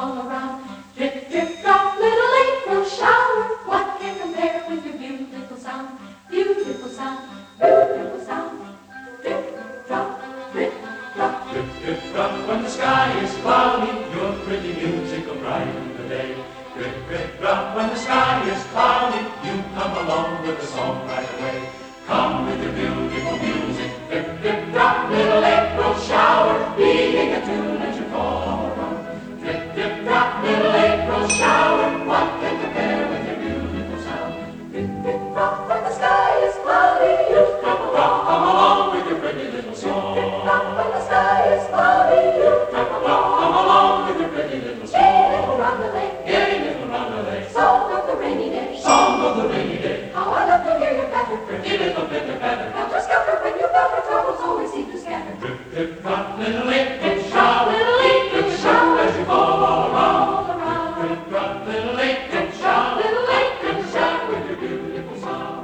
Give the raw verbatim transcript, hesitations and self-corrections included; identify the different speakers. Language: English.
Speaker 1: all around. Drip, drip, drop, little April shower. What can compare with your beautiful sound? Beautiful sound, beautiful sound. Drip, drop, drip, drop.
Speaker 2: Drip, drip, drop when the sky is cloudy. Your pretty music will brighten the day. Drip, drip, drop when the sky is cloudy. You come along with the song right away. Come with your beautiful music. Drip, drip, drop, little April shower. Beating a tune as you fall all around. Drip, drip, drop, little April shower. What can compare with your beautiful sound?
Speaker 1: Drip, drip, drop when the sky is cloudy. You come along,
Speaker 2: Come along with your pretty little song.
Speaker 1: drip, drop when the sky is cloudy. You come along,
Speaker 2: Come along with your pretty little
Speaker 1: gay
Speaker 2: song.
Speaker 1: little roundelay,
Speaker 2: Gay little roundelay.
Speaker 1: song of the rainy day.
Speaker 2: Song of the rainy day.
Speaker 1: How I love to hear your patter,
Speaker 2: Pretty little pitter patter.
Speaker 1: helter skelter when you felt your troubles always seem to scatter.
Speaker 2: Drip, drip, drop, little April shower. April shower as you fall all around.
Speaker 1: All around.
Speaker 2: Drip, drip, drop, little April shower.
Speaker 1: Little April shower.
Speaker 2: With your beautiful song.